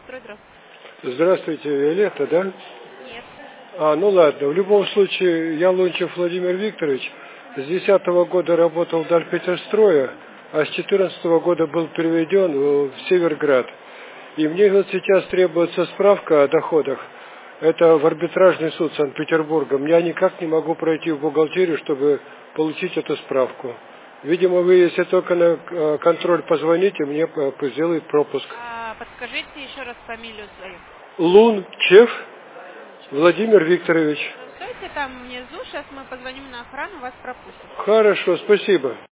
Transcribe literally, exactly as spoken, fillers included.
Строй, здравствуйте. Здравствуйте, Виолетта, да? Нет. А, ну ладно, в любом случае, я Лунчев Владимир Викторович, с десятого года работал в Дальпетерстроя, а с четырнадцатого года был переведен в Северград. И мне вот сейчас требуется справка о доходах. Это в арбитражный суд Санкт-Петербурга. Я никак не могу пройти в бухгалтерию, чтобы получить эту справку. Видимо, вы, если только на контроль позвоните, мне сделают пропуск. А, подскажите еще раз фамилию свою. Лунчев Владимир Викторович. Стойте там внизу, сейчас мы позвоним на охрану, вас пропустим. Хорошо, спасибо.